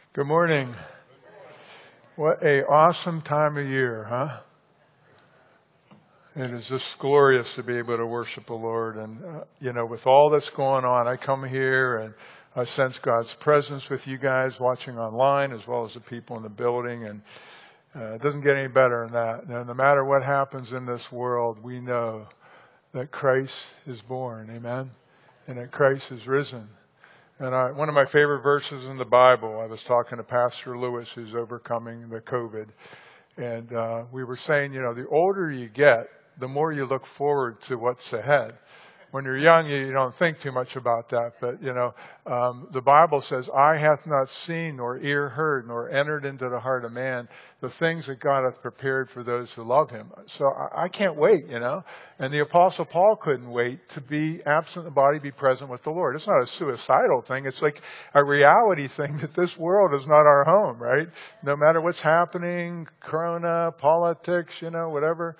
Good morning. What a awesome time of year, huh? It is just glorious to be able to worship the Lord. And, with all that's going on, I come here and I sense God's presence with you guys watching online as well as the people in the building. And it doesn't get any better than that. And no matter what happens in this world, we know that Christ is born. Amen. And that Christ is risen. And one of my favorite verses in the Bible, I was talking to Pastor Lewis, who's overcoming the COVID. And we were saying, the older you get, the more you look forward to what's ahead. When you're young, you don't think too much about that. But, the Bible says, eye hath not seen, nor ear heard, nor entered into the heart of man, the things that God hath prepared for those who love him. So I can't wait, And the Apostle Paul couldn't wait to be absent in the body, be present with the Lord. It's not a suicidal thing. It's like a reality thing that this world is not our home, right? No matter what's happening, corona, politics, whatever,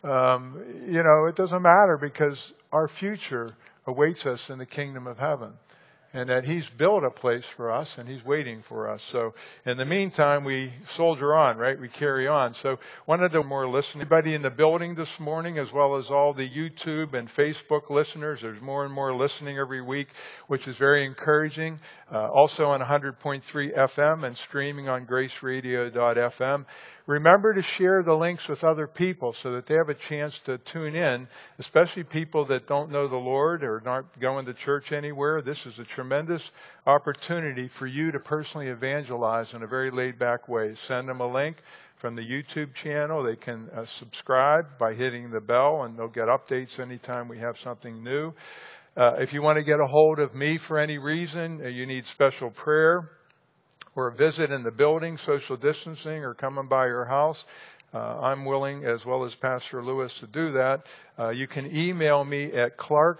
it doesn't matter because our future awaits us in the kingdom of heaven. And that he's built a place for us and he's waiting for us. So in the meantime, we soldier on, right? We carry on. So wanted to more listen. Everybody in the building this morning, as well as all the YouTube and Facebook listeners. There's more and more listening every week, which is very encouraging. Also on 100.3 FM and streaming on graceradio.fm. Remember to share the links with other people so that they have a chance to tune in, especially people that don't know the Lord or aren't going to church anywhere. This is a tremendous opportunity for you to personally evangelize in a very laid-back way. Send them a link from the YouTube channel. They can subscribe by hitting the bell, and they'll get updates anytime we have something new. If you want to get a hold of me for any reason, you need special prayer, or a visit in the building, social distancing, or coming by your house, I'm willing, as well as Pastor Lewis, to do that. You can email me at Clarke,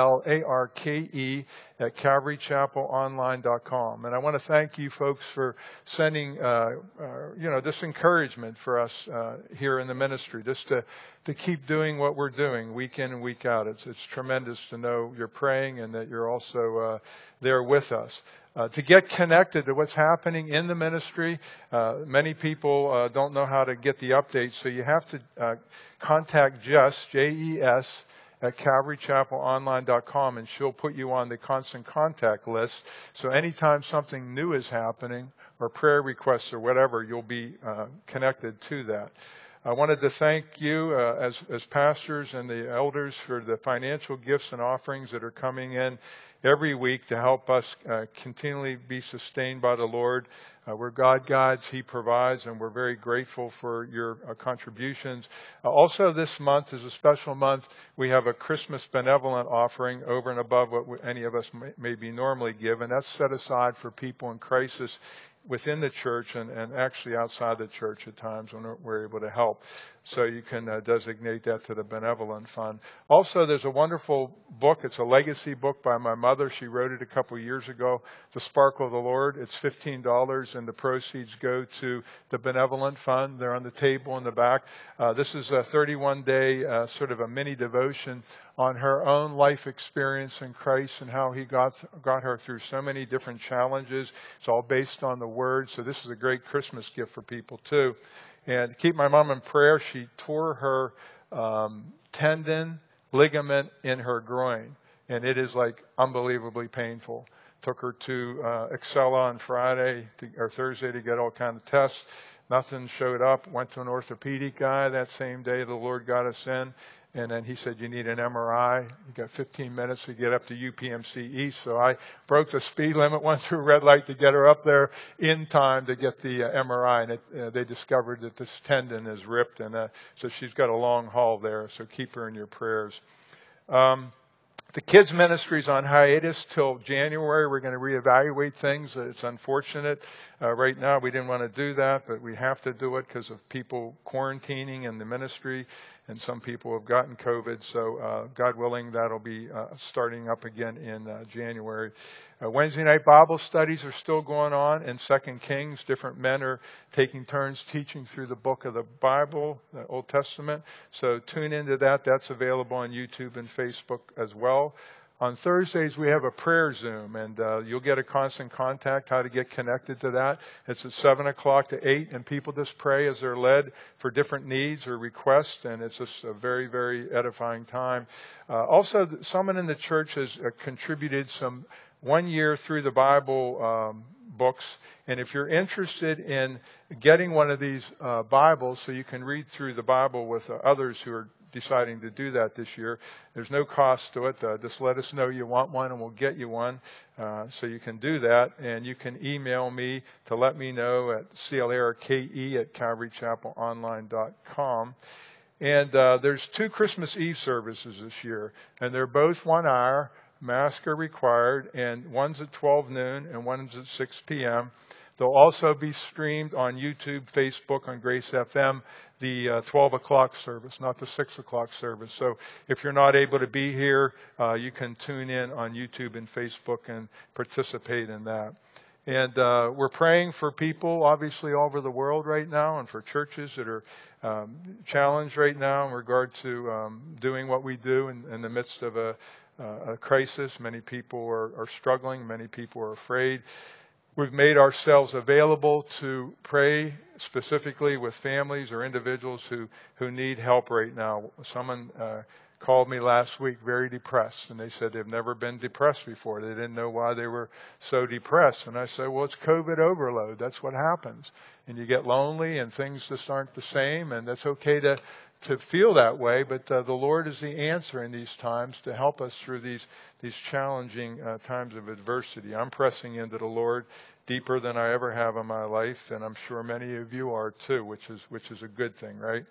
CLARKE, at CalvaryChapelOnline.com. And I want to thank you folks for sending, this encouragement for us here in the ministry, just to keep doing what we're doing week in and week out. It's tremendous to know you're praying and that you're also there with us. To get connected to what's happening in the ministry, many people don't know how to get the updates, so you have to contact Jess, Jes, at CalvaryChapelOnline.com, and she'll put you on the constant contact list. So anytime something new is happening, or prayer requests or whatever, you'll be connected to that. I wanted to thank you as pastors and the elders for the financial gifts and offerings that are coming in every week to help us continually be sustained by the Lord. We're God guides, he provides, and we're very grateful for your contributions. Also this month is a special month. We have a Christmas benevolent offering over and above what any of us may be normally given. That's set aside for people in crisis within the church and actually outside the church at times when we're able to help. So you can designate that to the benevolent fund. Also, there's a wonderful book. It's a legacy book by my mother. She wrote it a couple years ago, The Sparkle of the Lord. It's $15, and the proceeds go to the benevolent fund. They're on the table in the back. This is a 31-day sort of a mini devotion on her own life experience in Christ and how he got her through so many different challenges. It's all based on the Word. So this is a great Christmas gift for people, too. And keep my mom in prayer. She tore her tendon ligament in her groin, and it is like unbelievably painful. Took her to Excella on Thursday to get all kind of tests. Nothing showed up. Went to an orthopedic guy that same day. The Lord got us in. And then he said, you need an MRI. You got 15 minutes to get up to UPMC East. So I broke the speed limit, went through red light to get her up there in time to get the MRI. And they discovered that this tendon is ripped. And so she's got a long haul there. So keep her in your prayers. The kids' ministry's on hiatus till January. We're going to reevaluate things. It's unfortunate. Right now, we didn't want to do that, but we have to do it because of people quarantining in the ministry, and some people have gotten COVID. So, God willing, that'll be starting up again in January. Wednesday night Bible studies are still going on in 2 Kings. Different men are taking turns teaching through the book of the Bible, the Old Testament. So tune into that. That's available on YouTube and Facebook as well. On Thursdays, we have a prayer Zoom, and you'll get a constant contact how to get connected to that. It's at 7 o'clock to 8, and people just pray as they're led for different needs or requests, and it's just a very, very edifying time. Also, someone in the church has contributed some 1 year through the Bible books, and if you're interested in getting one of these Bibles so you can read through the Bible with others who are deciding to do that this year, there's no cost to it. Just let us know you want one and we'll get you one, so you can do that. And you can email me to let me know at clarke@calvarychapelonline.com. And there's 2 Christmas Eve services this year, and they're both 1 hour. Masks are required, and one's at 12 noon and one's at 6 p.m. They'll also be streamed on YouTube, Facebook, on Grace FM, the 12 o'clock service, not the 6 o'clock service. So if you're not able to be here, you can tune in on YouTube and Facebook and participate in that. And we're praying for people, obviously, all over the world right now, and for churches that are challenged right now in regard to doing what we do in the midst of a crisis. Many people are struggling. Many people are afraid. We've made ourselves available to pray specifically with families or individuals who need help right now. Someone called me last week very depressed, and they said they've never been depressed before. They didn't know why they were so depressed. And I said, well, it's COVID overload. That's what happens. And you get lonely and things just aren't the same, and that's okay to feel that way, but the Lord is the answer in these times to help us through these challenging times of adversity. I'm pressing into the Lord deeper than I ever have in my life, and I'm sure many of you are too, which is a good thing, right?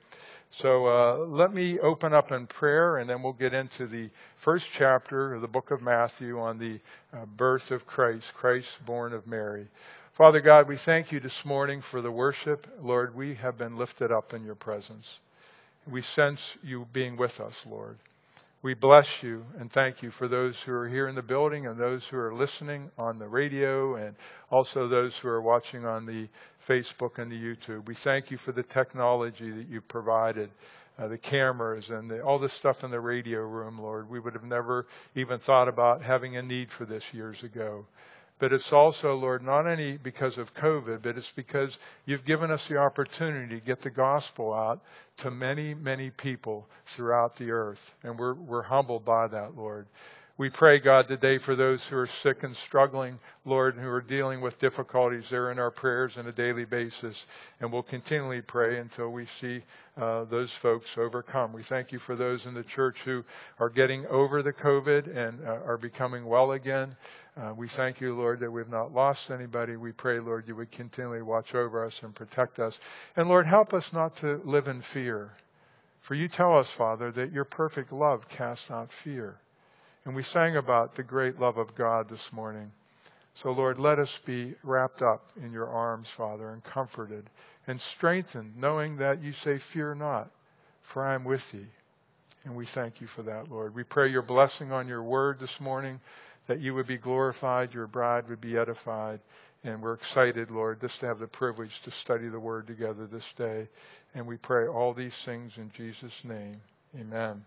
So let me open up in prayer, and then we'll get into the first chapter of the book of Matthew on the birth of Christ born of Mary. Father God, we thank you this morning for the worship. Lord, we have been lifted up in your presence. We sense you being with us, Lord. We bless you and thank you for those who are here in the building and those who are listening on the radio and also those who are watching on the Facebook and the YouTube. We thank you for the technology that you provided, the cameras and all the stuff in the radio room, Lord. We would have never even thought about having a need for this years ago. But it's also, Lord, not only because of COVID, but it's because you've given us the opportunity to get the gospel out to many, many people throughout the earth. And we're humbled by that, Lord. We pray, God, today for those who are sick and struggling, Lord, who are dealing with difficulties. They're in our prayers on a daily basis. And we'll continually pray until we see those folks overcome. We thank you for those in the church who are getting over the COVID and are becoming well again. We thank you, Lord, that we've not lost anybody. We pray, Lord, you would continually watch over us and protect us. And Lord, help us not to live in fear. For you tell us, Father, that your perfect love casts out fear. And we sang about the great love of God this morning. So, Lord, let us be wrapped up in your arms, Father, and comforted and strengthened, knowing that you say, fear not, for I am with thee. And we thank you for that, Lord. We pray your blessing on your word this morning, that you would be glorified, your bride would be edified. And we're excited, Lord, just to have the privilege to study the word together this day. And we pray all these things in Jesus' name. Amen.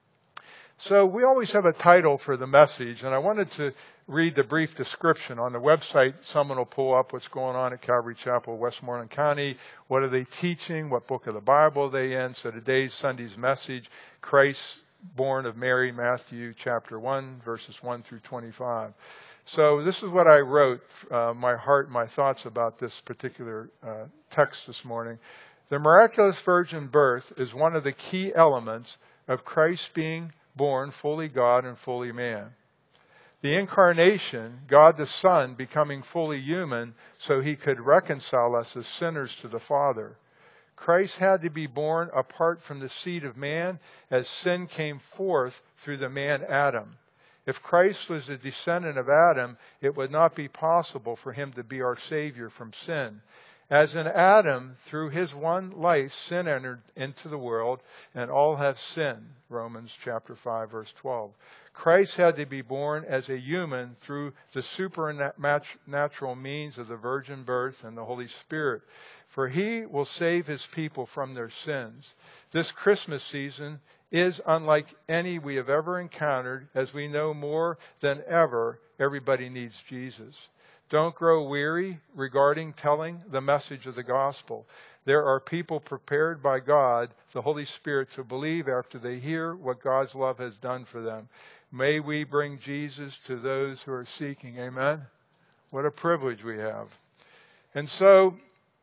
So we always have a title for the message, and I wanted to read the brief description. On the website, someone will pull up what's going on at Calvary Chapel, Westmoreland County. What are they teaching? What book of the Bible are they in? So today's Sunday's message, Christ born of Mary, Matthew chapter 1, verses 1 through 25. So this is what I wrote, my heart, my thoughts about this particular text this morning. The miraculous virgin birth is one of the key elements of Christ being born fully God and fully man. The incarnation, God the Son becoming fully human so he could reconcile us as sinners to the Father. Christ had to be born apart from the seed of man as sin came forth through the man Adam. If Christ was a descendant of Adam, it would not be possible for him to be our Savior from sin. As in Adam, through his one life, sin entered into the world, and all have sinned. Romans chapter 5, verse 12. Christ had to be born as a human through the supernatural means of the virgin birth and the Holy Spirit. For he will save his people from their sins. This Christmas season is unlike any we have ever encountered, as we know more than ever everybody needs Jesus. Don't grow weary regarding telling the message of the gospel. There are people prepared by God, the Holy Spirit, to believe after they hear what God's love has done for them. May we bring Jesus to those who are seeking. Amen? What a privilege we have. And so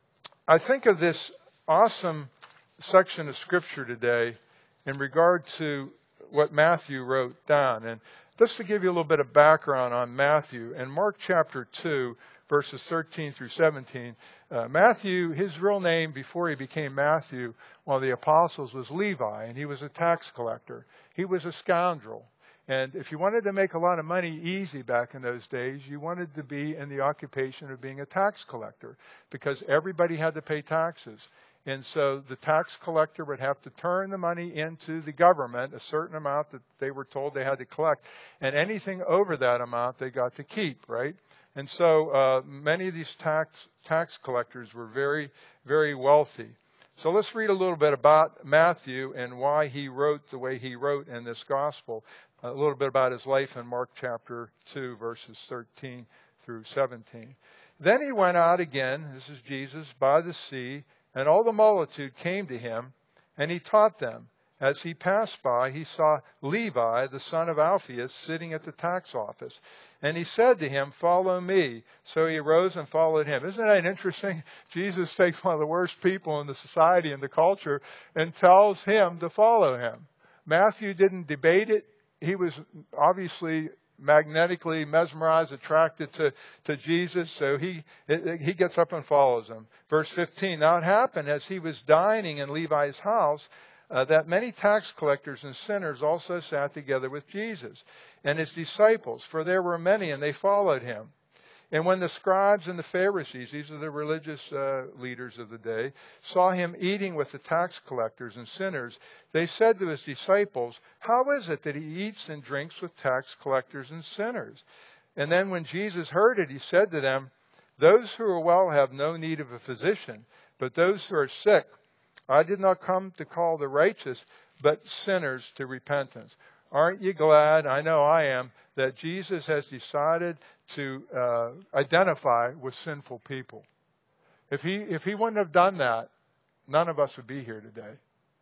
I think of this awesome section of Scripture today in regard to what Matthew wrote down. And just to give you a little bit of background on Matthew, in Mark chapter 2, verses 13 through 17, Matthew, his real name before he became Matthew, one of the apostles, was Levi, and he was a tax collector. He was a scoundrel. And if you wanted to make a lot of money easy back in those days, you wanted to be in the occupation of being a tax collector, because everybody had to pay taxes. And so the tax collector would have to turn the money into the government, a certain amount that they were told they had to collect. And anything over that amount they got to keep, right? And so many of these tax collectors were very, very wealthy. So let's read a little bit about Matthew and why he wrote the way he wrote in this gospel. A little bit about his life in Mark chapter 2, verses 13 through 17. Then he went out again, this is Jesus, by the sea, and all the multitude came to him, and he taught them. As he passed by, he saw Levi, the son of Alphaeus, sitting at the tax office. And he said to him, "Follow me." So he arose and followed him. Isn't that interesting? Jesus takes one of the worst people in the society and the culture and tells him to follow him. Matthew didn't debate it. He was obviously magnetically mesmerized, attracted to Jesus, so he gets up and follows him. Verse 15, now it happened as he was dining in Levi's house that many tax collectors and sinners also sat together with Jesus and his disciples, for there were many, and they followed him. And when the scribes and the Pharisees, these are the religious leaders of the day, saw him eating with the tax collectors and sinners, they said to his disciples, "How is it that he eats and drinks with tax collectors and sinners?" And then when Jesus heard it, he said to them, "Those who are well have no need of a physician, but those who are sick. I did not come to call the righteous, but sinners to repentance." Aren't you glad, I know I am, that Jesus has decided to identify with sinful people? If he wouldn't have done that, none of us would be here today.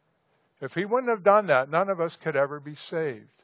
If he wouldn't have done that, none of us could ever be saved.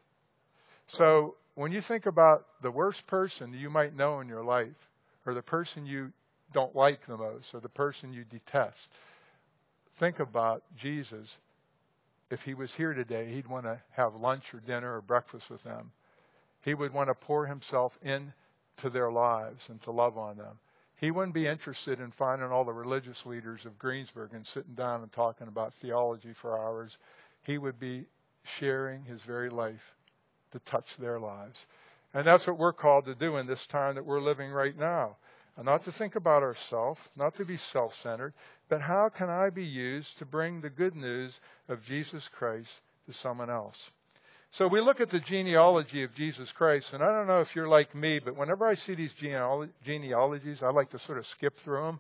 So when you think about the worst person you might know in your life, or the person you don't like the most, or the person you detest, think about Jesus. If he was here today, he'd want to have lunch or dinner or breakfast with them. He would want to pour himself into their lives and to love on them. He wouldn't be interested in finding all the religious leaders of Greensburg and sitting down and talking about theology for hours. He would be sharing his very life to touch their lives. And that's what we're called to do in this time that we're living right now. And not to think about ourselves, not to be self-centered, but how can I be used to bring the good news of Jesus Christ to someone else? So we look at the genealogy of Jesus Christ, and I don't know if you're like me, but whenever I see these genealogies, I like to sort of skip through them.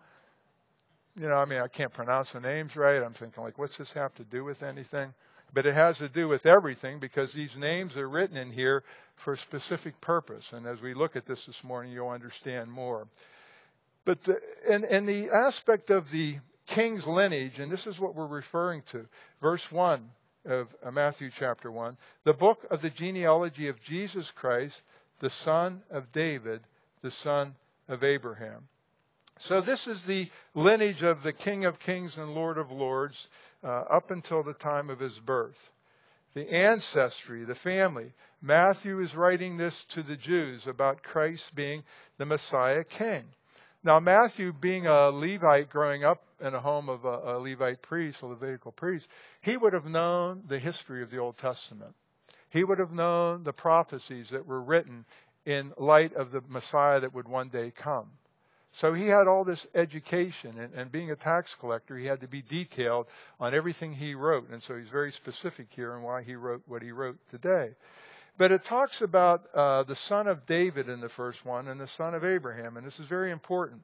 You know, I can't pronounce the names right. I'm thinking, like, what's this have to do with anything? But it has to do with everything, because these names are written in here for a specific purpose. And as we look at this morning, you'll understand more. But in the aspect of the king's lineage, and this is what we're referring to, verse 1 of Matthew chapter 1, the book of the genealogy of Jesus Christ, the son of David, the son of Abraham. So this is the lineage of the King of Kings and Lord of Lords up until the time of his birth. The ancestry, the family. Matthew is writing this to the Jews about Christ being the Messiah King. Now, Matthew, being a Levite growing up in a home of a Levite priest, a Levitical priest, he would have known the history of the Old Testament. He would have known the prophecies that were written in light of the Messiah that would one day come. So he had all this education, and being a tax collector, he had to be detailed on everything he wrote. And so he's very specific here on why he wrote what he wrote today. But it talks about the son of David in the first one and the son of Abraham. And this is very important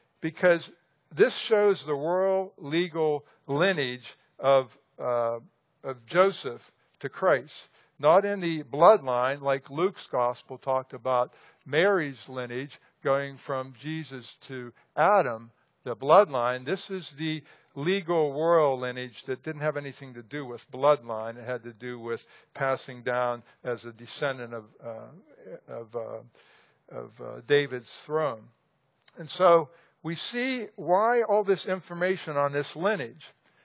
because this shows the royal legal lineage of of Joseph to Christ. Not in the bloodline like Luke's gospel talked about Mary's lineage going from Jesus to Adam, the bloodline. This is the legal royal lineage that didn't have anything to do with bloodline. It had to do with passing down as a descendant of David's throne. And so we see why all this information on this lineage.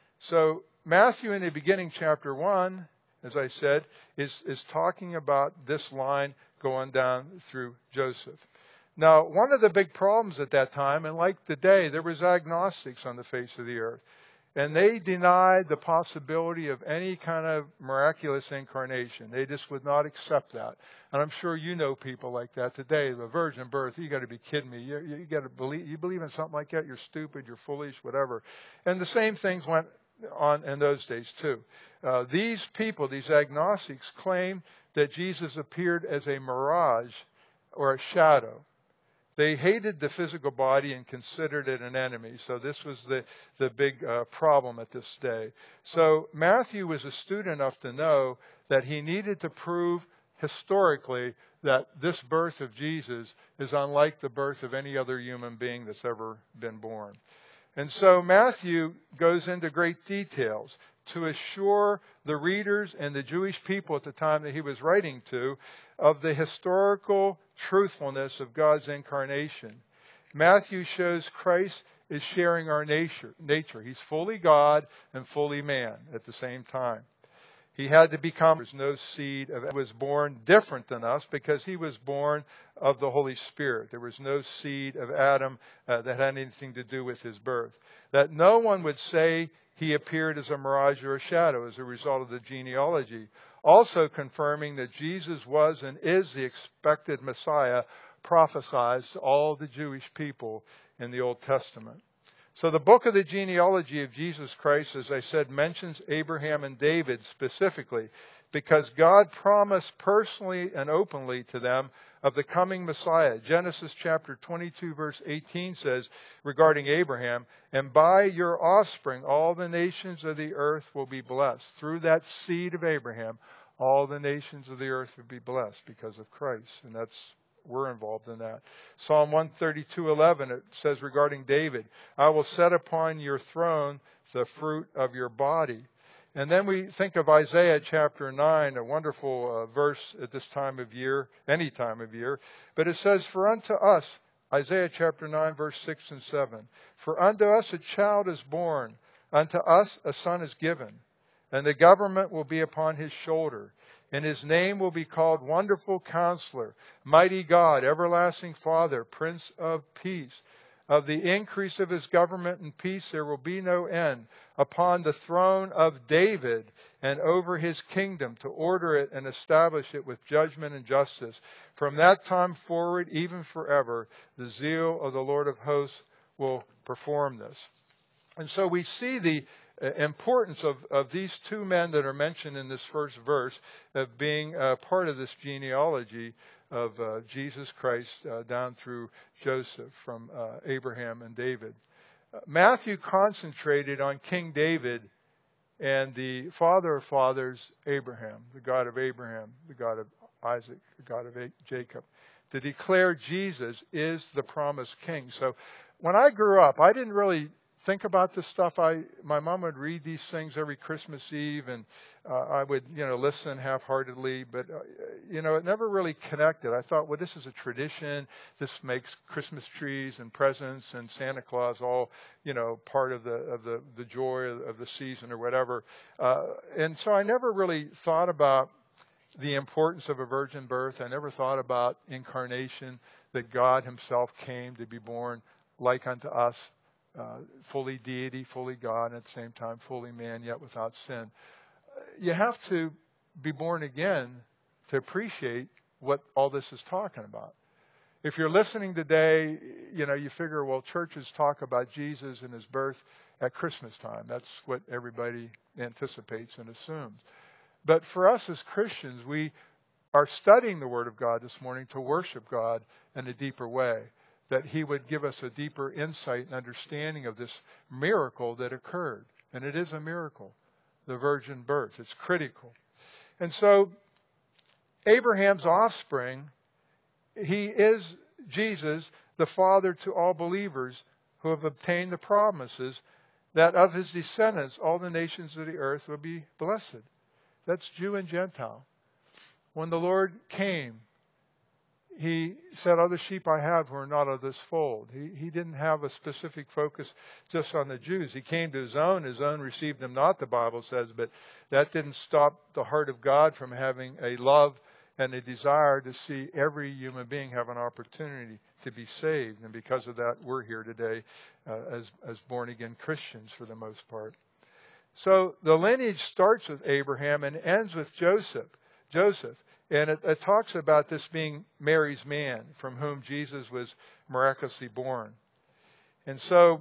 So Matthew in the beginning, chapter 1, as I said, is talking about this line going down through Joseph. Now, one of the big problems at that time, and like today, there was agnostics on the face of the earth. And they denied the possibility of any kind of miraculous incarnation. They just would not accept that. And I'm sure you know people like that today. The virgin birth, you got to be kidding me. You got to believe. You believe in something like that? You're stupid. You're foolish. Whatever. And the same things went on in those days too. These people, these agnostics, claim that Jesus appeared as a mirage or a shadow. They hated the physical body and considered it an enemy. So this was the big problem at this day. So Matthew was astute enough to know that he needed to prove historically that this birth of Jesus is unlike the birth of any other human being that's ever been born. And so Matthew goes into great details to assure the readers and the Jewish people at the time that he was writing to of the historical truthfulness of God's incarnation. Matthew shows Christ is sharing our nature. He's fully God and fully man at the same time. He had to become, there's no seed of, was born different than us because he was born of the Holy Spirit. There was no seed of Adam that had anything to do with his birth. That no one would say he appeared as a mirage or a shadow as a result of the genealogy. Also confirming that Jesus was and is the expected Messiah prophesied to all the Jewish people in the Old Testament. So the book of the genealogy of Jesus Christ, as I said, mentions Abraham and David specifically because God promised personally and openly to them of the coming Messiah. Genesis chapter 22 verse 18 says regarding Abraham, and by your offspring all the nations of the earth will be blessed. Through that seed of Abraham, all the nations of the earth will be blessed because of Christ. And we're involved in that. Psalm 132:11, it says regarding David, I will set upon your throne the fruit of your body. And then we think of Isaiah chapter 9, a wonderful verse at this time of year, any time of year. But it says, for unto us, Isaiah chapter 9, verse 6 and 7, for unto us a child is born, unto us a son is given, and the government will be upon his shoulder. And his name will be called Wonderful Counselor, Mighty God, Everlasting Father, Prince of Peace. Of the increase of his government and peace there will be no end upon the throne of David and over his kingdom to order it and establish it with judgment and justice. From that time forward, even forever, the zeal of the Lord of hosts will perform this. And so we see the importance of these two men that are mentioned in this first verse of being part of this genealogy of Jesus Christ down through Joseph from Abraham and David. Matthew concentrated on King David and the father of fathers, Abraham, the God of Abraham, the God of Isaac, the God of Jacob, to declare Jesus is the promised king. So when I grew up, I didn't really think about this stuff. My mom would read these things every Christmas Eve, and I would, listen half-heartedly. But it never really connected. I thought, well, this is a tradition. This makes Christmas trees and presents and Santa Claus all, part of the joy of the season or whatever. And so I never really thought about the importance of a virgin birth. I never thought about incarnation, that God Himself came to be born like unto us. Fully deity, fully God, and at the same time fully man, yet without sin. You have to be born again to appreciate what all this is talking about. If you're listening today, you figure, well, churches talk about Jesus and His birth at Christmas time. That's what everybody anticipates and assumes. But for us as Christians, we are studying the Word of God this morning to worship God in a deeper way, that He would give us a deeper insight and understanding of this miracle that occurred. And it is a miracle. the virgin birth. It's critical. And so Abraham's offspring, he is Jesus, the father to all believers who have obtained the promises that of his descendants all the nations of the earth will be blessed. That's Jew and Gentile. When the Lord came, he said, other sheep I have who are not of this fold. He didn't have a specific focus just on the Jews. He came to his own received him not, the Bible says, but that didn't stop the heart of God from having a love and a desire to see every human being have an opportunity to be saved. And because of that, we're here today as born-again Christians for the most part. So the lineage starts with Abraham and ends with Joseph. And it talks about this being Mary's man, from whom Jesus was miraculously born. And so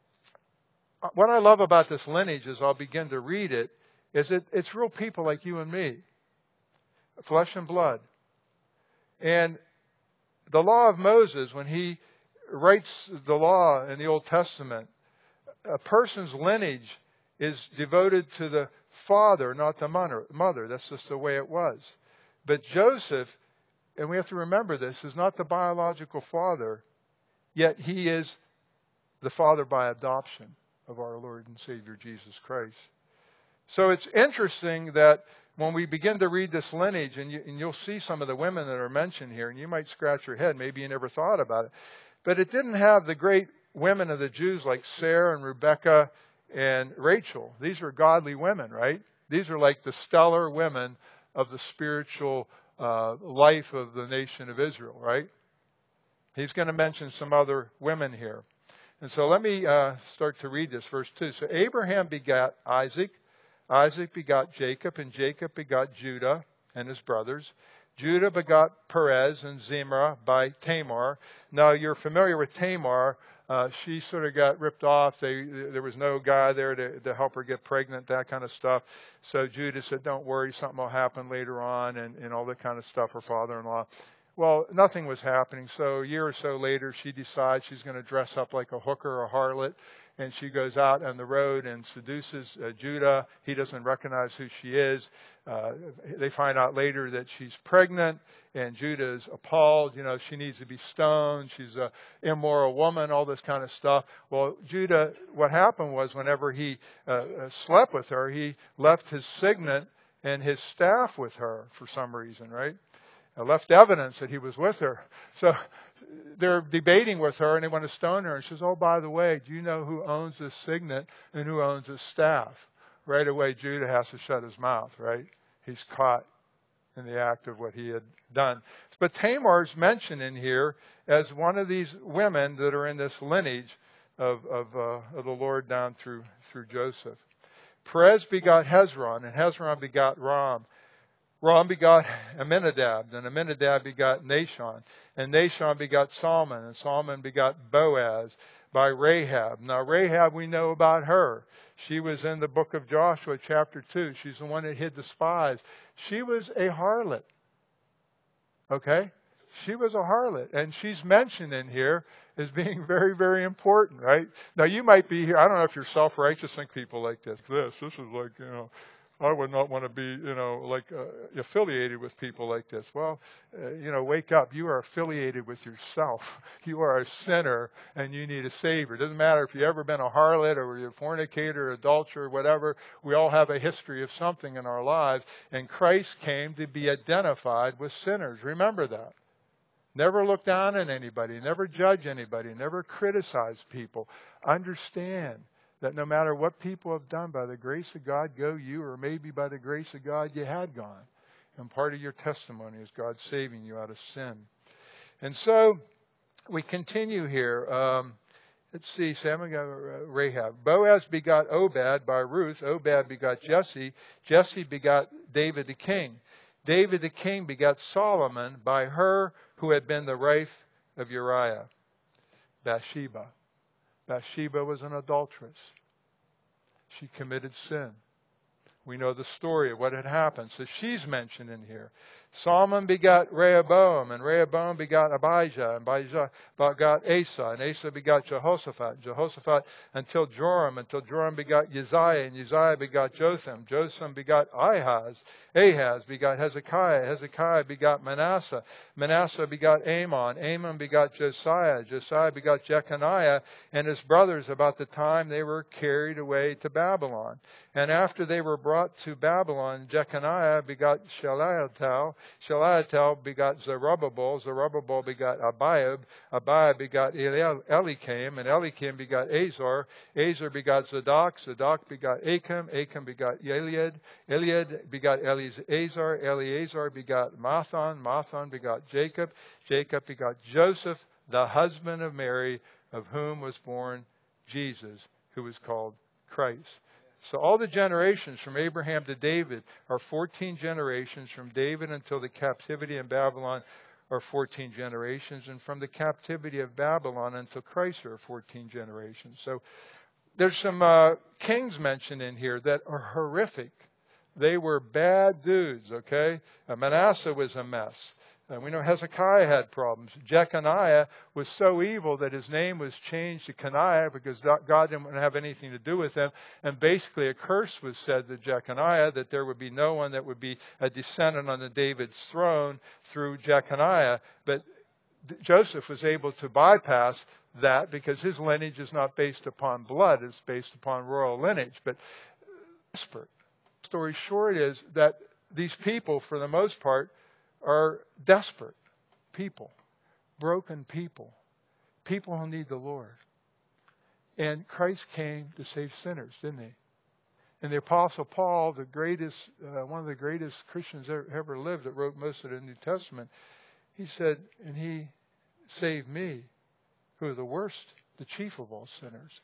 what I love about this lineage, as I'll begin to read it, is it's real people like you and me, flesh and blood. And the law of Moses, when he writes the law in the Old Testament, a person's lineage is devoted to the father, not the mother. That's just the way it was. But Joseph, and we have to remember this, is not the biological father, yet he is the father by adoption of our Lord and Savior Jesus Christ. So it's interesting that when we begin to read this lineage, and you'll see some of the women that are mentioned here, and you might scratch your head, maybe you never thought about it, but it didn't have the great women of the Jews like Sarah and Rebecca and Rachel. These are godly women, right? These are like the stellar women of the spiritual life of the nation of Israel, right? He's going to mention some other women here. And so let me start to read this, verse 2. So Abraham begat Isaac. Isaac begot Jacob, and Jacob begot Judah and his brothers. Judah begot Perez and Zimra by Tamar. Now you're familiar with Tamar. She sort of got ripped off. There was no guy there to help her get pregnant, that kind of stuff. So Judah said, don't worry, something will happen later on, and all that kind of stuff, her father-in-law. Well, nothing was happening. So a year or so later, she decides she's going to dress up like a hooker, a harlot, and she goes out on the road and seduces Judah. He doesn't recognize who she is. They find out later that she's pregnant, and Judah is appalled. You know, she needs to be stoned. She's an immoral woman, all this kind of stuff. Well, Judah, what happened was whenever he slept with her, he left his signet and his staff with her for some reason, right? Left evidence that he was with her. So they're debating with her, and they want to stone her. And she says, oh, by the way, do you know who owns this signet and who owns this staff? Right away, Judah has to shut his mouth, right? He's caught in the act of what he had done. But Tamar's mentioned in here as one of these women that are in this lineage of the Lord down through Joseph. Perez begot Hezron, and Hezron begot Ram. Ram begot Amminadab, and Amminadab begot Nahshon, and Nahshon begot Salmon, and Salmon begot Boaz by Rahab. Now Rahab, we know about her. She was in the book of Joshua, chapter 2. She's the one that hid the spies. She was a harlot. Okay? She was a harlot, and she's mentioned in here as being very, very important, right? Now you might be here, I don't know if you're self-righteous, think people like this. This is like, I would not want to be, affiliated with people like this. Well, wake up. You are affiliated with yourself. You are a sinner, and you need a Savior. It doesn't matter if you've ever been a harlot or you're a fornicator, adulterer, or whatever. We all have a history of something in our lives, and Christ came to be identified with sinners. Remember that. Never look down on anybody. Never judge anybody. Never criticize people. Understand that no matter what people have done, by the grace of God, go you, or maybe by the grace of God, you had gone. And part of your testimony is God saving you out of sin. And so we continue here. Let's see, Sam got Rahab. Boaz begot Obed by Ruth. Obed begot Jesse. Jesse begot David the king. David the king begot Solomon by her who had been the wife of Uriah, Bathsheba. Bathsheba was an adulteress. She committed sin. We know the story of what had happened. So she's mentioned in here. Solomon begot Rehoboam, and Rehoboam begot Abijah, and Abijah begot Asa, and Asa begot Jehoshaphat, Jehoshaphat until Joram begot Uzziah, and Uzziah begot Jotham, Jotham begot Ahaz, Ahaz begot Hezekiah, Hezekiah begot Manasseh, Manasseh begot Amon, Amon begot Josiah, Josiah begot Jeconiah, and his brothers about the time they were carried away to Babylon. And after they were brought to Babylon, Jeconiah begot Shealtiel, Shealtiel begot Zerubbabel, Zerubbabel begot Abiab, Abiab begot Eliakim, and Eliakim begot Azor, Azor begot Zadok, Zadok begot Achim, Achim begot Eliad, Eliad begot Eleazar, Eleazar begot Matthan, Matthan begot Jacob, Jacob begot Joseph, the husband of Mary, of whom was born Jesus, who was called Christ. So all the generations from Abraham to David are 14 generations. From David until the captivity in Babylon are 14 generations. And from the captivity of Babylon until Christ are 14 generations. So there's some kings mentioned in here that are horrific. They were bad dudes, okay? Manasseh was a mess. We know Hezekiah had problems. Jeconiah was so evil that his name was changed to Coniah because God didn't have anything to do with him. And basically a curse was said to Jeconiah that there would be no one that would be a descendant on the David's throne through Jeconiah. But Joseph was able to bypass that because his lineage is not based upon blood. It's based upon royal lineage. But desperate. Story short is that these people, for the most part, are desperate people, broken people, people who need the Lord. And Christ came to save sinners, didn't he? And the Apostle Paul, the greatest, one of the greatest Christians ever lived, that wrote most of the New Testament, he said, and he saved me, who are the worst, the chief of all sinners.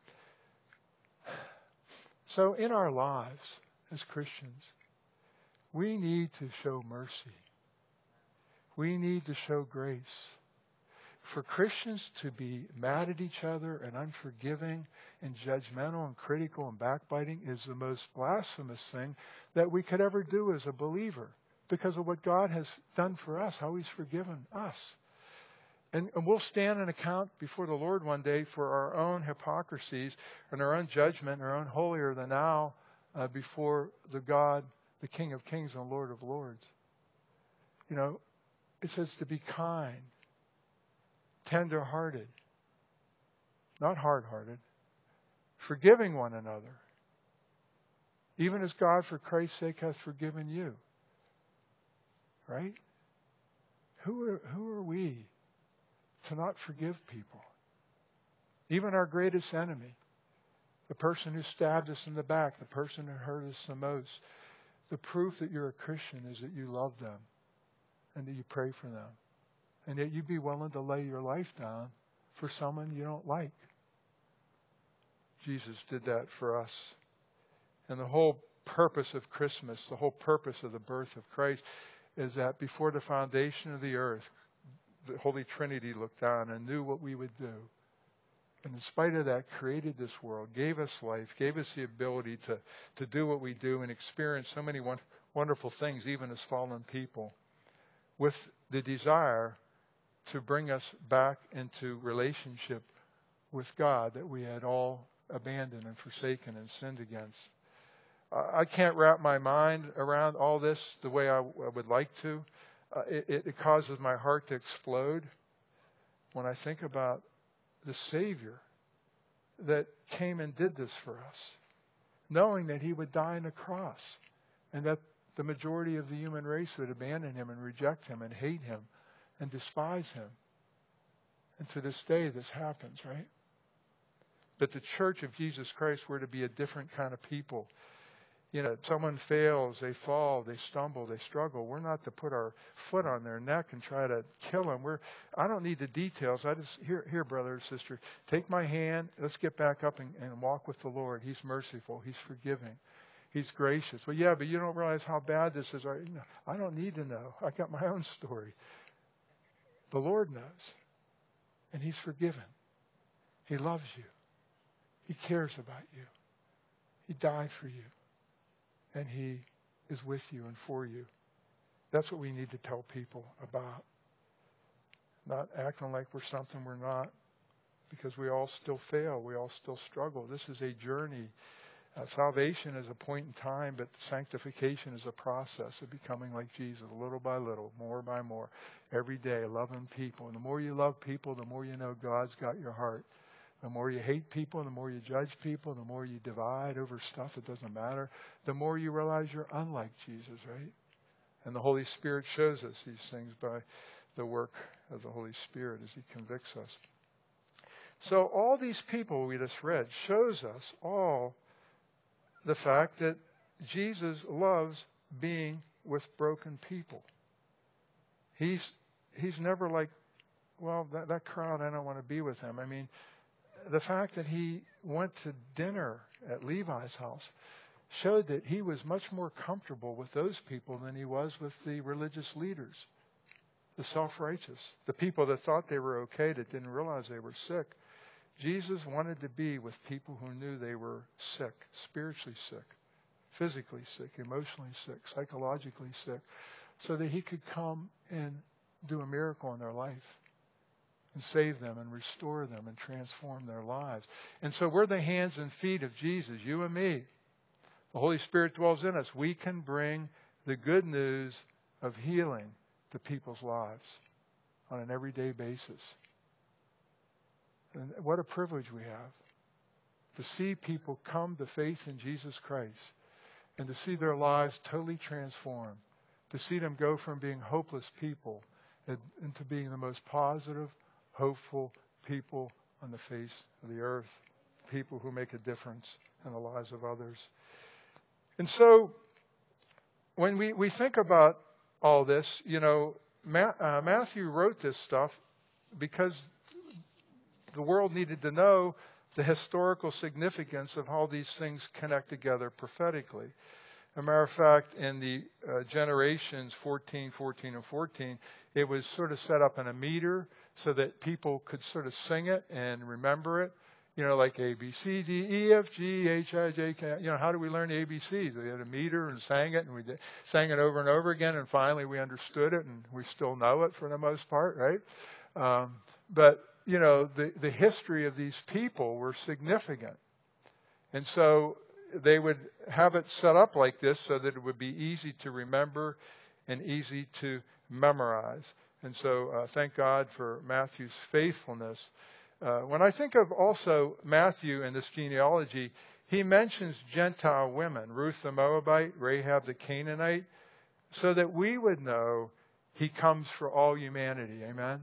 So in our lives as Christians, we need to show mercy. We need to show grace. For Christians to be mad at each other and unforgiving and judgmental and critical and backbiting is the most blasphemous thing that we could ever do as a believer because of what God has done for us, how He's forgiven us. And we'll stand an account before the Lord one day for our own hypocrisies and our own judgment, our own holier than thou before the God, the King of Kings and Lord of Lords. You know, it says to be kind, tender-hearted, not hard-hearted, forgiving one another, even as God for Christ's sake hath forgiven you. Right? Who are we to not forgive people? Even our greatest enemy, the person who stabbed us in the back, the person who hurt us the most. The proof that you're a Christian is that you love them and that you pray for them and that you'd be willing to lay your life down for someone you don't like. Jesus did that for us. And the whole purpose of Christmas, the whole purpose of the birth of Christ is that before the foundation of the earth, the Holy Trinity looked down and knew what we would do. And in spite of that, created this world, gave us life, gave us the ability to do what we do and experience so many wonderful things, even as fallen people, with the desire to bring us back into relationship with God that we had all abandoned and forsaken and sinned against. I can't wrap my mind around all this the way I would like to. It causes my heart to explode when I think about the Savior that came and did this for us, knowing that He would die on the cross and that the majority of the human race would abandon Him and reject Him and hate Him and despise Him. And to this day, this happens, right? But the Church of Jesus Christ, we're to be a different kind of people. You know, someone fails, they fall, they stumble, they struggle. We're not to put our foot on their neck and try to kill them. I don't need the details. I just, here, brother or sister, take my hand. Let's get back up and walk with the Lord. He's merciful. He's forgiving. He's gracious. Well, yeah, but you don't realize how bad this is. I don't need to know. I got my own story. The Lord knows. And He's forgiven. He loves you. He cares about you. He died for you. And He is with you and for you. That's what we need to tell people about. Not acting like we're something we're not, because we all still fail. We all still struggle. This is a journey. Salvation is a point in time, but sanctification is a process of becoming like Jesus, little by little, more by more, every day, loving people. And the more you love people, the more you know God's got your heart. The more you hate people, the more you judge people, the more you divide over stuff that doesn't matter, the more you realize you're unlike Jesus, right? And the Holy Spirit shows us these things by the work of the Holy Spirit as he convicts us. So all these people we just read shows us all the fact that Jesus loves being with broken people. He's never like, well, that crowd, I don't want to be with them. I mean, the fact that he went to dinner at Levi's house showed that he was much more comfortable with those people than he was with the religious leaders, the self-righteous, the people that thought they were okay, that didn't realize they were sick. Jesus wanted to be with people who knew they were sick, spiritually sick, physically sick, emotionally sick, psychologically sick, so that he could come and do a miracle in their life and save them and restore them and transform their lives. And so we're the hands and feet of Jesus, you and me. The Holy Spirit dwells in us. We can bring the good news of healing to people's lives on an everyday basis. And what a privilege we have to see people come to faith in Jesus Christ and to see their lives totally transformed, to see them go from being hopeless people into being the most positive, hopeful people on the face of the earth, people who make a difference in the lives of others. And so when we think about all this, you know, Matthew wrote this stuff because the world needed to know the historical significance of how these things connect together prophetically. As a matter of fact, in the generations 14, 14, and 14, it was sort of set up in a meter so that people could sort of sing it and remember it. You know, like A, B, C, D, E, F, G, H, I, J, K. You know, how do we learn the ABCs? We had a meter and sang it, and we sang it over and over again, and finally we understood it, and we still know it for the most part, right? But you know, the history of these people were significant. And so they would have it set up like this so that it would be easy to remember and easy to memorize. And so thank God for Matthew's faithfulness. When I think of also Matthew in this genealogy, he mentions Gentile women, Ruth the Moabite, Rahab the Canaanite, so that we would know he comes for all humanity. Amen?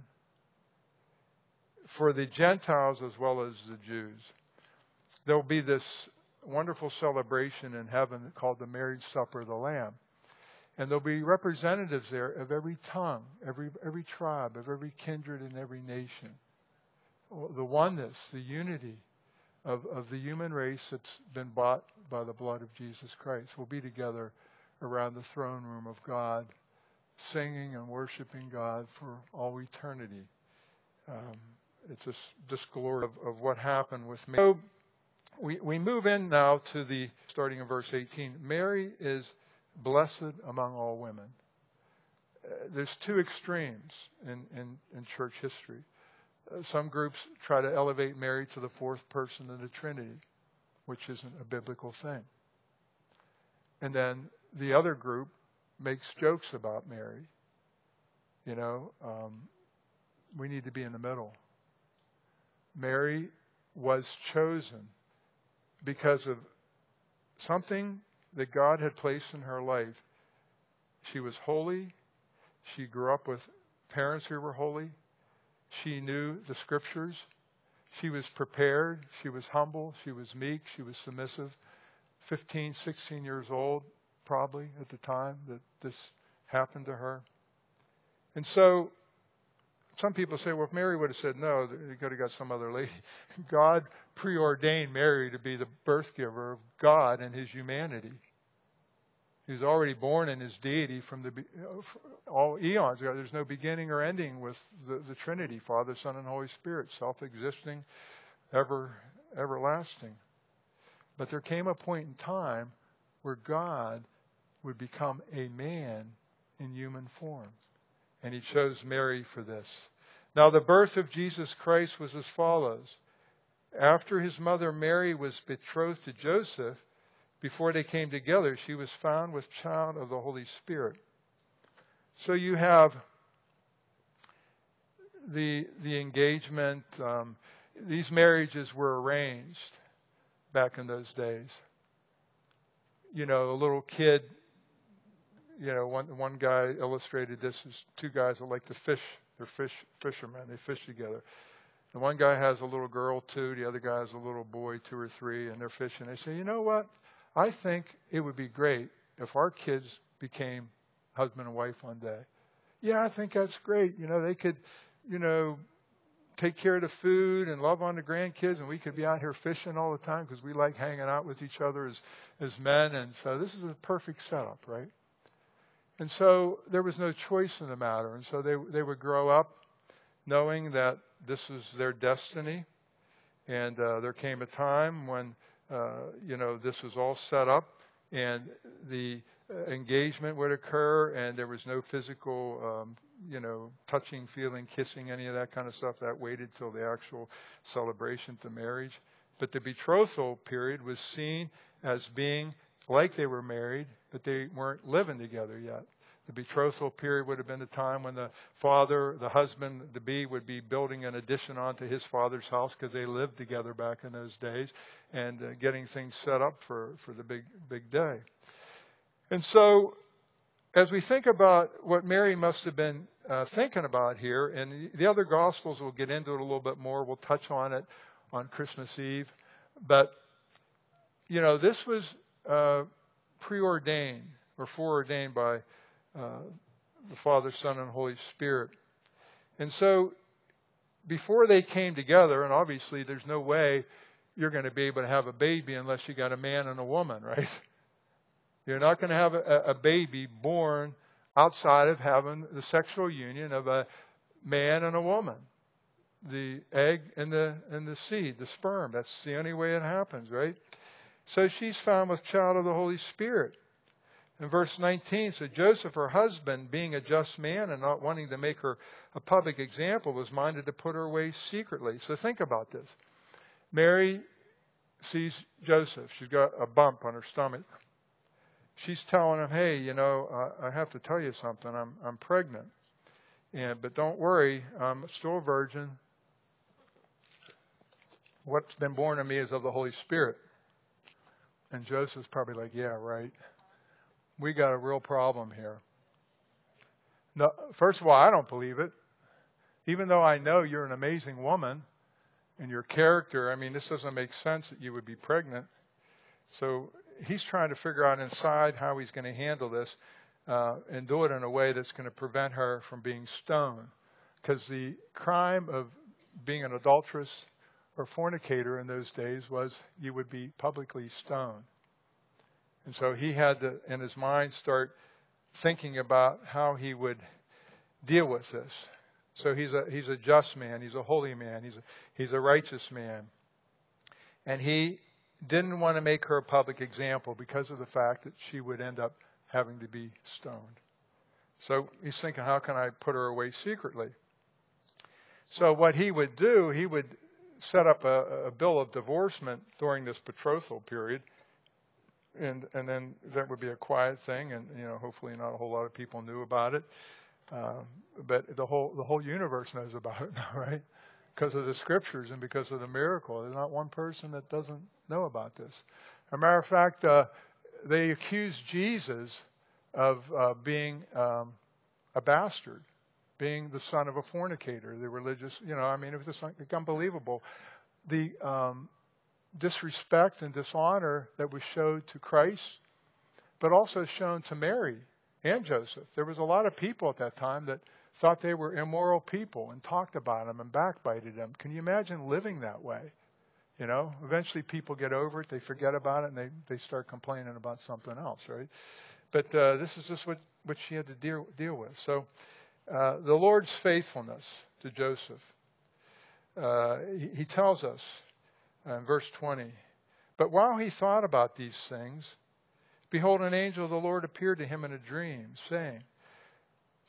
For the Gentiles as well as the Jews. There will be this wonderful celebration in heaven called the marriage supper of the Lamb. And there'll be representatives there of every tongue, every tribe, of every kindred and every nation. The oneness, the unity of the human race that's been bought by the blood of Jesus Christ. We'll be together around the throne room of God, singing and worshiping God for all eternity. It's just glory of what happened with me. So we move in now to starting in verse 18. Mary is blessed among all women. There's two extremes in church history. Some groups try to elevate Mary to the fourth person of the Trinity, which isn't a biblical thing. And then the other group makes jokes about Mary. You know, we need to be in the middle. Mary was chosen because of something that God had placed in her life. She was holy. She grew up with parents who were holy. She knew the scriptures. She was prepared. She was humble. She was meek. She was submissive. 15, 16 years old, probably, at the time that this happened to her. And so some people say, well, if Mary would have said no, you could have got some other lady. God preordained Mary to be the birth giver of God and his humanity. He was already born in his deity from all eons ago. There's no beginning or ending with the Trinity, Father, Son, and Holy Spirit, self-existing, everlasting. But there came a point in time where God would become a man in human form. And he chose Mary for this. Now the birth of Jesus Christ was as follows. After his mother Mary was betrothed to Joseph, before they came together, she was found with child of the Holy Spirit. So you have the engagement. These marriages were arranged back in those days. You know, a little kid, you know, one guy illustrated this as two guys that like to fish. They're fishermen. They fish together. And one guy has a little girl, 2. The other guy has a little boy, 2 or 3, and they're fishing. They say, you know what? I think it would be great if our kids became husband and wife one day. Yeah, I think that's great. You know, they could, you know, take care of the food and love on the grandkids, and we could be out here fishing all the time because we like hanging out with each other as men. And so this is a perfect setup, right? And so there was no choice in the matter. And so they would grow up knowing that this was their destiny. And there came a time when, you know, this was all set up and the engagement would occur and there was no physical, you know, touching, feeling, kissing, any of that kind of stuff. That waited till the actual celebration to marriage. But the betrothal period was seen as being like they were married, but they weren't living together yet. The betrothal period would have been the time when the father, the husband-to-be, would be building an addition onto his father's house because they lived together back in those days and getting things set up for the big day. And so as we think about what Mary must have been thinking about here, and the other Gospels will get into it a little bit more. We'll touch on it on Christmas Eve. But, you know, this was preordained or foreordained by the Father, Son, and Holy Spirit. And so before they came together, and obviously there's no way you're going to be able to have a baby unless you got a man and a woman, right? You're not going to have a baby born outside of having the sexual union of a man and a woman. The egg and the seed, the sperm. That's the only way it happens, right? So she's found with child of the Holy Spirit. In verse 19, so Joseph, her husband, being a just man and not wanting to make her a public example, was minded to put her away secretly. So think about this. Mary sees Joseph. She's got a bump on her stomach. She's telling him, hey, you know, I have to tell you something. I'm pregnant. But don't worry, I'm still a virgin. What's been born of me is of the Holy Spirit. And Joseph's probably like, yeah, right. We got a real problem here. No, first of all, I don't believe it. Even though I know you're an amazing woman and your character, I mean, this doesn't make sense that you would be pregnant. So he's trying to figure out inside how he's going to handle this and do it in a way that's going to prevent her from being stoned. Because the crime of being an adulteress or fornicator in those days was you would be publicly stoned. And so he had to, in his mind, start thinking about how he would deal with this. So he's a just man. He's a holy man. He's a righteous man. And he didn't want to make her a public example because of the fact that she would end up having to be stoned. So he's thinking, how can I put her away secretly? So what he would do, he would set up a bill of divorcement during this betrothal period. And then that would be a quiet thing, and you know, hopefully not a whole lot of people knew about it. But the whole universe knows about it now, right? Because of the scriptures and because of the miracle. There's not one person that doesn't know about this. As a matter of fact, they accused Jesus of being a bastard, being the son of a fornicator. The religious, you know, I mean, it was just like unbelievable. The disrespect and dishonor that was showed to Christ, but also shown to Mary and Joseph. There was a lot of people at that time that thought they were immoral people and talked about them and backbited them. Can you imagine living that way? You know, eventually people get over it, they forget about it, and they start complaining about something else, right? But this is just what she had to deal with. So the Lord's faithfulness to Joseph. He tells us in verse 20, but while he thought about these things, behold, an angel of the Lord appeared to him in a dream, saying,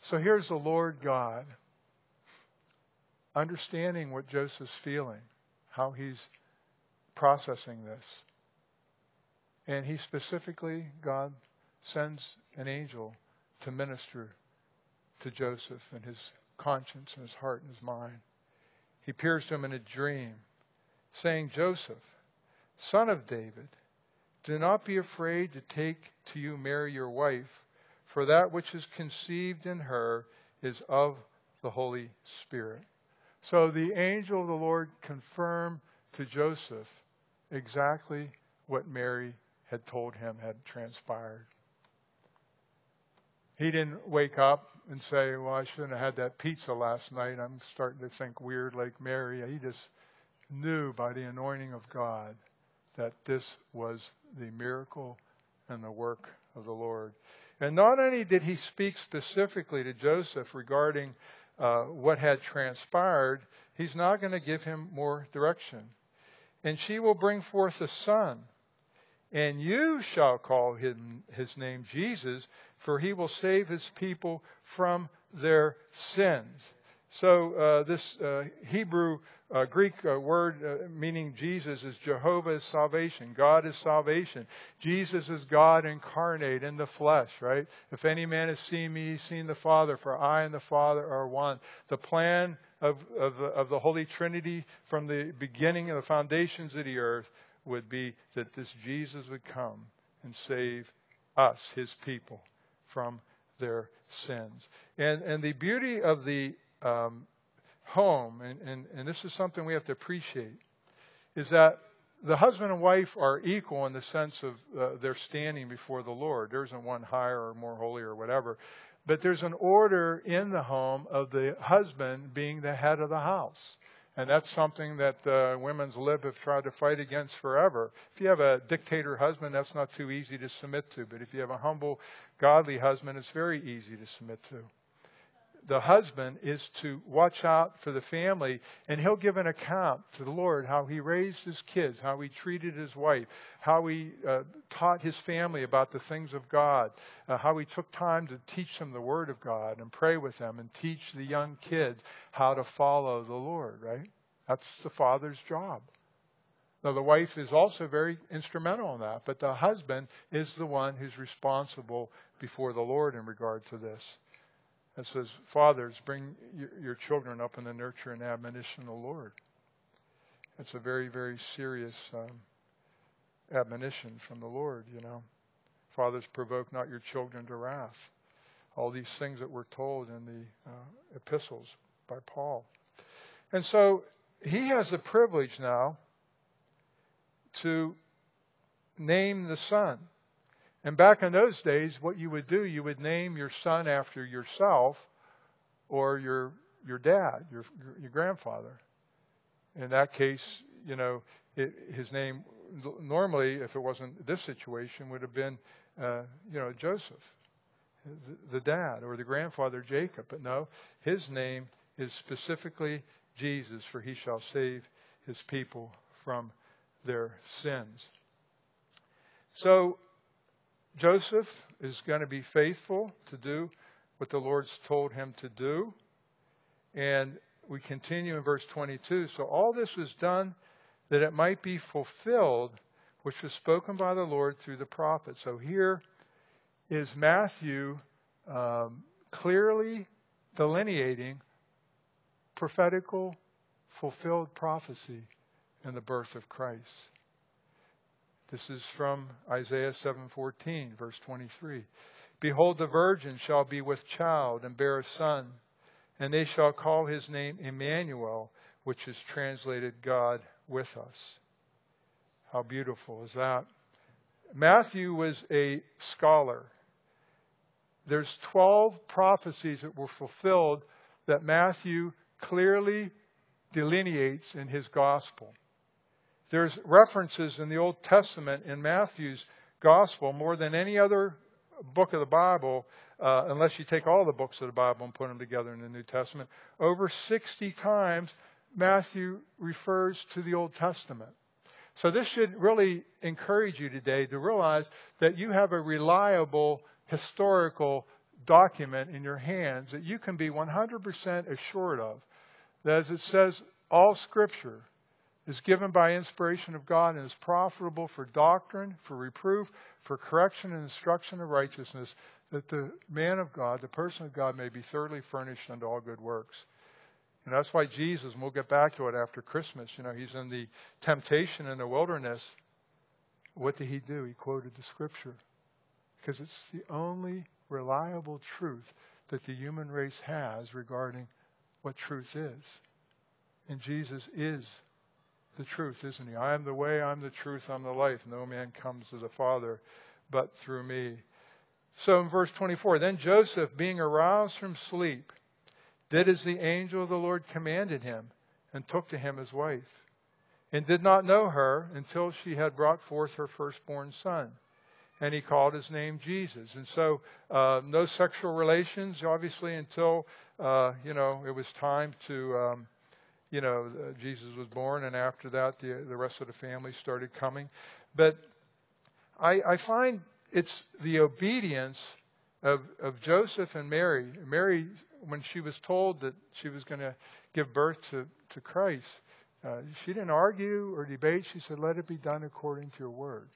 So here's the Lord God, understanding what Joseph's feeling, how he's processing this. And he specifically, God sends an angel to minister to Joseph and his conscience and his heart and his mind. He appears to him in a dream, saying, Joseph, son of David, do not be afraid to take to you Mary your wife, for that which is conceived in her is of the Holy Spirit. So the angel of the Lord confirmed to Joseph exactly what Mary had told him had transpired. He didn't wake up and say, well, I shouldn't have had that pizza last night. I'm starting to think weird like Mary. He just knew by the anointing of God that this was the miracle and the work of the Lord. And not only did he speak specifically to Joseph regarding what had transpired, he's now going to give him more direction. And she will bring forth a son, and you shall call his name Jesus, for he will save his people from their sins. So this Hebrew Greek word meaning Jesus is Jehovah is salvation. God is salvation. Jesus is God incarnate in the flesh, right? If any man has seen me, he's seen the Father, for I and the Father are one. The plan of the Holy Trinity from the beginning of the foundations of the earth would be that this Jesus would come and save us, his people, from their sins. And the beauty of the home, and this is something we have to appreciate, is that the husband and wife are equal in the sense of their standing before the Lord. There isn't one higher or more holy or whatever. But there's an order in the home of the husband being the head of the house. And that's something that women's lib have tried to fight against forever. If you have a dictator husband, that's not too easy to submit to. But if you have a humble, godly husband, it's very easy to submit to. The husband is to watch out for the family, and he'll give an account to the Lord how he raised his kids, how he treated his wife, how he taught his family about the things of God, how he took time to teach them the Word of God and pray with them and teach the young kids how to follow the Lord, right? That's the father's job. Now, the wife is also very instrumental in that, but the husband is the one who's responsible before the Lord in regard to this. It says, fathers, bring your children up in the nurture and admonition of the Lord. It's a very, very serious admonition from the Lord, you know. Fathers, provoke not your children to wrath. All these things that we're told in the epistles by Paul. And so he has the privilege now to name the son. And back in those days, what you would do, you would name your son after yourself or your dad, your grandfather. In that case, you know, his name normally, if it wasn't this situation, would have been, Joseph, the dad, or the grandfather Jacob. But no, his name is specifically Jesus, for he shall save his people from their sins. So Joseph is going to be faithful to do what the Lord's told him to do. And we continue in verse 22. So all this was done that it might be fulfilled, which was spoken by the Lord through the prophet. So here is Matthew clearly delineating prophetical fulfilled prophecy in the birth of Christ. This is from Isaiah 7:14, verse 23. Behold, the virgin shall be with child and bear a son, and they shall call his name Emmanuel, which is translated God with us. How beautiful is that? Matthew was a scholar. There's 12 prophecies that were fulfilled that Matthew clearly delineates in his gospel. There's references in the Old Testament in Matthew's gospel more than any other book of the Bible, unless you take all the books of the Bible and put them together in the New Testament. Over 60 times Matthew refers to the Old Testament. So this should really encourage you today to realize that you have a reliable historical document in your hands that you can be 100% assured of. That as it says, all Scripture is given by inspiration of God and is profitable for doctrine, for reproof, for correction and instruction of righteousness, that the man of God, the person of God, may be thoroughly furnished unto all good works. And that's why Jesus, and we'll get back to it after Christmas, he's in the temptation in the wilderness. What did he do? He quoted the Scripture. Because it's the only reliable truth that the human race has regarding what truth is. And Jesus is the truth, isn't he? I am the way, I'm the truth, I'm the life. No man comes to the Father but through me. So in verse 24, then Joseph, being aroused from sleep, did as the angel of the Lord commanded him, and took to him his wife, and did not know her until she had brought forth her firstborn son. And he called his name Jesus. And so no sexual relations, obviously, until, it was time to, Jesus was born. And after that, the rest of the family started coming. But I find it's the obedience of Joseph and Mary. Mary, when she was told that she was going to give birth to Christ, she didn't argue or debate. She said, let it be done according to your word.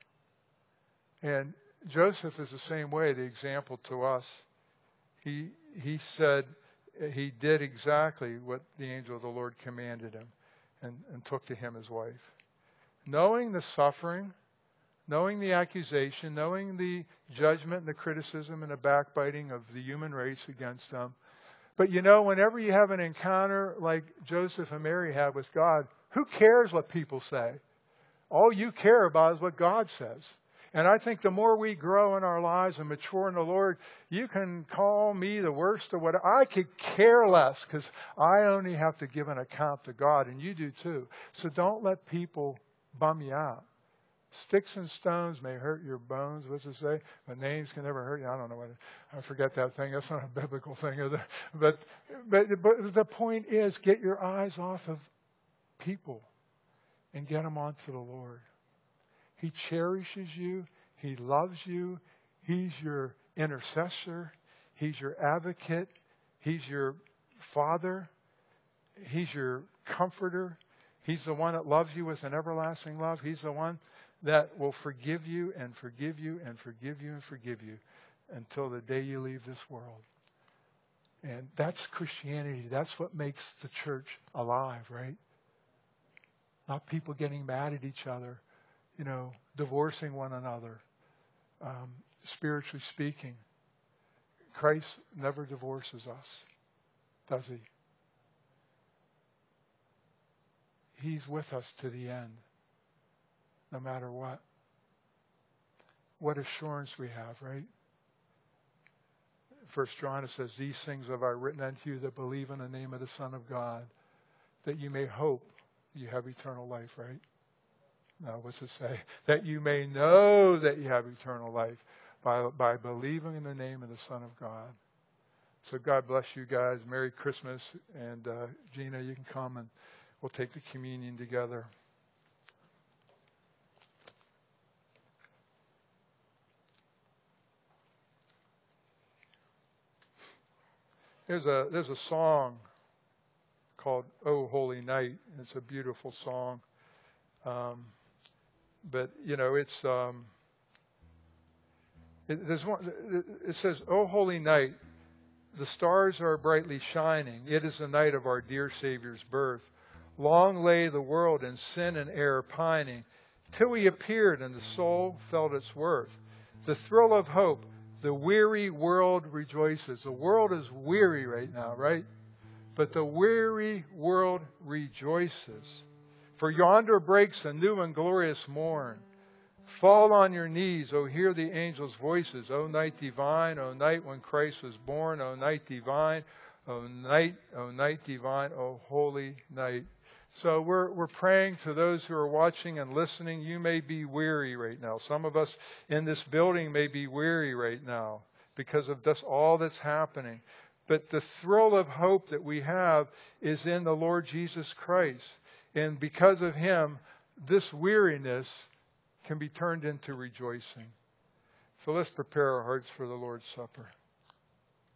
And Joseph is the same way, the example to us. He said he did exactly what the angel of the Lord commanded him and took to him his wife. Knowing the suffering, knowing the accusation, knowing the judgment and the criticism and the backbiting of the human race against them. But whenever you have an encounter like Joseph and Mary had with God, who cares what people say? All you care about is what God says. And I think the more we grow in our lives and mature in the Lord, you can call me the worst or whatever. I could care less because I only have to give an account to God, and you do too. So don't let people bum you out. Sticks and stones may hurt your bones. What's it say? But names can never hurt you. I don't know I forget that thing. That's not a biblical thing, is it? But the point is, get your eyes off of people and get them onto the Lord. He cherishes you. He loves you. He's your intercessor. He's your advocate. He's your father. He's your comforter. He's the one that loves you with an everlasting love. He's the one that will forgive you and forgive you and forgive you and forgive you until the day you leave this world. And that's Christianity. That's what makes the church alive, right? Not people getting mad at each other, divorcing one another, spiritually speaking. Christ never divorces us, does he? He's with us to the end, no matter what. What assurance we have, right? 1 John, it says, these things have I written unto you that believe in the name of the Son of God, that you may hope you have eternal life, right? No, what's it say? That you may know that you have eternal life by believing in the name of the Son of God. So God bless you guys. Merry Christmas. And Gina, you can come and we'll take the communion together. There's a song called "O Holy Night." It's a beautiful song. But it's there's one. It says, "O holy night, the stars are brightly shining. It is the night of our dear Savior's birth. Long lay the world in sin and error pining, till He appeared and the soul felt its worth. The thrill of hope, the weary world rejoices." The world is weary right now, right? But the weary world rejoices. For yonder breaks a new and glorious morn. Fall on your knees, O hear the angels' voices. O night divine, O night when Christ was born. O night divine, O night divine, O holy night. So we're praying to those who are watching and listening. You may be weary right now. Some of us in this building may be weary right now because of just all that's happening. But the thrill of hope that we have is in the Lord Jesus Christ. And because of Him, this weariness can be turned into rejoicing. So let's prepare our hearts for the Lord's Supper.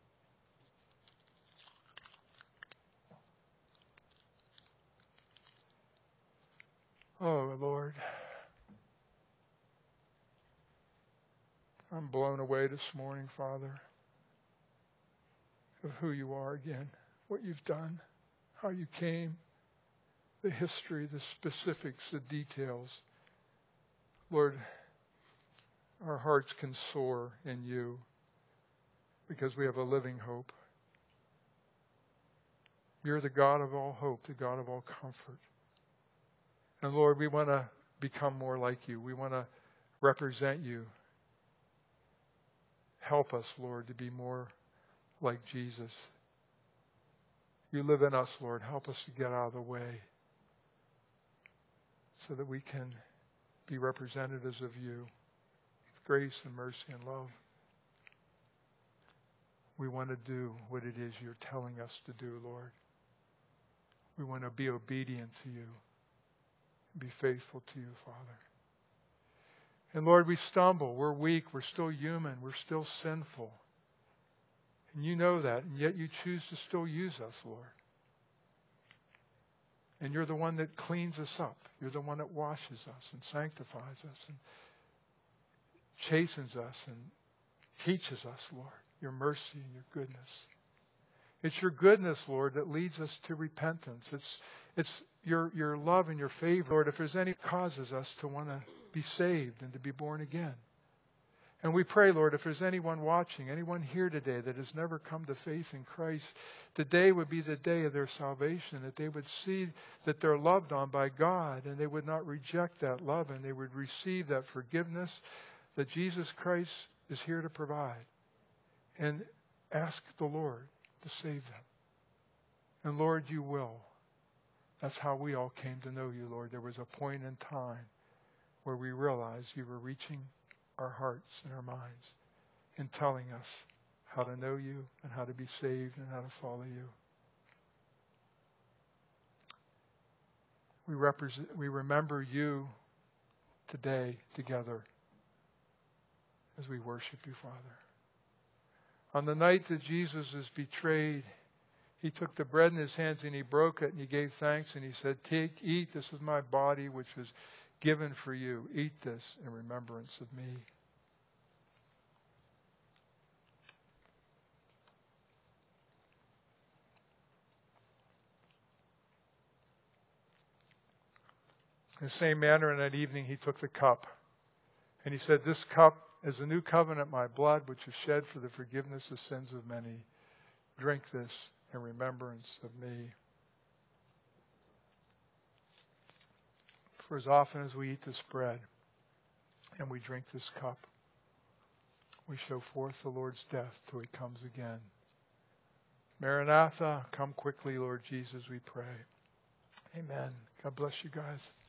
I'm blown away this morning, Father, of who you are again, what you've done, how you came, the history, the specifics, the details. Lord, our hearts can soar in you because we have a living hope. You're the God of all hope, the God of all comfort. And Lord, we want to become more like you. We want to represent you. Help us, Lord, to be more like Jesus. You live in us, Lord. Help us to get out of the way so that we can be representatives of you with grace and mercy and love. We want to do what it is you're telling us to do, Lord. We want to be obedient to you, be faithful to you, Father. And Lord, we stumble, we're weak, we're still human, we're still sinful. And you know that, and yet you choose to still use us, Lord. And you're the one that cleans us up. You're the one that washes us and sanctifies us and chastens us and teaches us, Lord, your mercy and your goodness. It's your goodness, Lord, that leads us to repentance. It's your love and your favor, Lord, if there's any causes us to want to be saved and to be born again. And we pray, Lord, if there's anyone watching, anyone here today that has never come to faith in Christ, today would be the day of their salvation, that they would see that they're loved on by God, and they would not reject that love, and they would receive that forgiveness that Jesus Christ is here to provide. And ask the Lord to save them. And Lord, you will. That's how we all came to know you, Lord. There was a point in time where we realized you were reaching our hearts and our minds and telling us how to know you and how to be saved and how to follow you. We remember you today together as we worship you, Father. On the night that Jesus was betrayed, he took the bread in his hands and he broke it and he gave thanks and he said, "Take, eat, this is my body which was given for you. Eat this in remembrance of me." In the same manner, in that evening, he took the cup and he said, "This cup is a new covenant, my blood, which is shed for the forgiveness of sins of many. Drink this in remembrance of me." For as often as we eat this bread and we drink this cup, we show forth the Lord's death till he comes again. Maranatha, come quickly, Lord Jesus, we pray. Amen. God bless you guys.